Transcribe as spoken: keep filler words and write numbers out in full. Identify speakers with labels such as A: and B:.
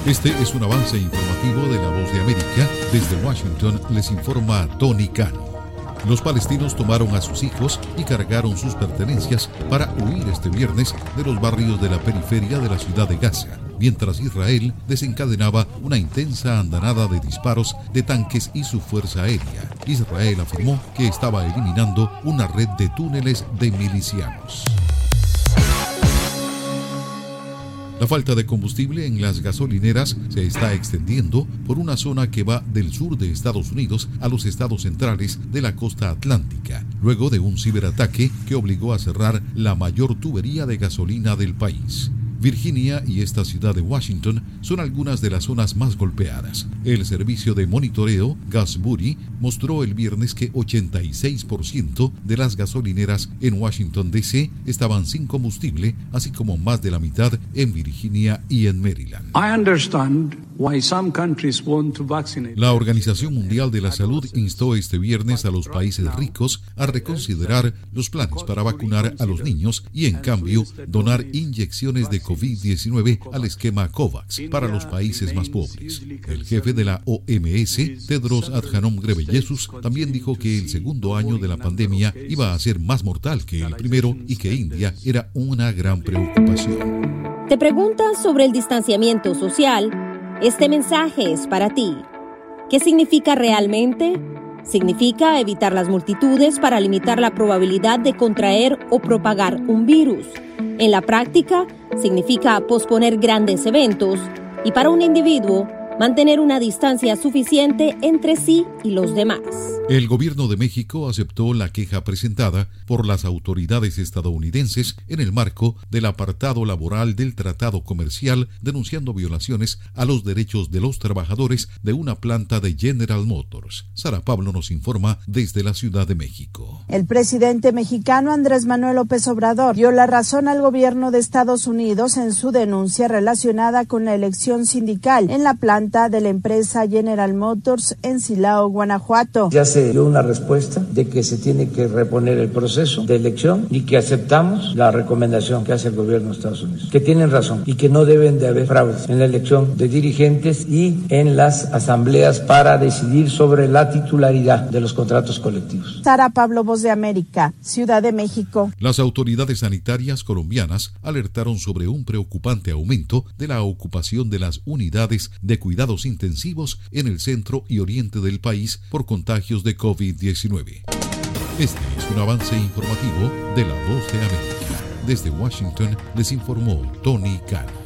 A: Este es un avance informativo de La Voz de América. Desde Washington les informa Tony Cano. Los palestinos tomaron a sus hijos y cargaron sus pertenencias para huir este viernes de los barrios de la periferia de la ciudad de Gaza, mientras Israel desencadenaba una intensa andanada de disparos de tanques y su fuerza aérea. Israel afirmó que estaba eliminando una red de túneles de milicianos. La falta de combustible en las gasolineras se está extendiendo por una zona que va del sur de Estados Unidos a los estados centrales de la costa atlántica, luego de un ciberataque que obligó a cerrar la mayor tubería de gasolina del país. Virginia y esta ciudad de Washington son algunas de las zonas más golpeadas. El servicio de monitoreo Gasbury mostró el viernes que ochenta y seis por ciento de las gasolineras en Washington D C estaban sin combustible, así como más de la mitad en Virginia y en Maryland.
B: I understand why some countries want to vaccinate.
A: La Organización Mundial de la Salud instó este viernes a los países ricos a reconsiderar los planes para vacunar a los niños y, en cambio, donar inyecciones de COVID diecinueve al esquema COVAX para los países más pobres. El jefe de la O M S, Tedros Adhanom Ghebreyesus, también dijo que el segundo año de la pandemia iba a ser más mortal que el primero y que India era una gran preocupación.
C: ¿Te preguntas sobre el distanciamiento social? Este mensaje es para ti. ¿Qué significa realmente? Significa evitar las multitudes para limitar la probabilidad de contraer o propagar un virus. En la práctica, significa posponer grandes eventos y, para un individuo, mantener una distancia suficiente entre sí y los demás.
A: El gobierno de México aceptó la queja presentada por las autoridades estadounidenses en el marco del apartado laboral del Tratado Comercial, denunciando violaciones a los derechos de los trabajadores de una planta de General Motors. Sara Pablo nos informa desde la Ciudad de México.
D: El presidente mexicano Andrés Manuel López Obrador dio la razón al gobierno de Estados Unidos en su denuncia relacionada con la elección sindical en la planta de la empresa General Motors en Silao, Guanajuato.
E: Ya se dio una respuesta de que se tiene que reponer el proceso de elección y que aceptamos la recomendación que hace el gobierno de Estados Unidos, que tienen razón y que no deben de haber fraudes en la elección de dirigentes y en las asambleas para decidir sobre la titularidad de los contratos colectivos.
D: Sara Pablo, Voz de América, Ciudad de México.
A: Las autoridades sanitarias colombianas alertaron sobre un preocupante aumento de la ocupación de las unidades de cuidados intensivos en el centro y oriente del país por contagios de COVID diecinueve. Este es un avance informativo de La Voz de América. Desde Washington les informó Tony Cano.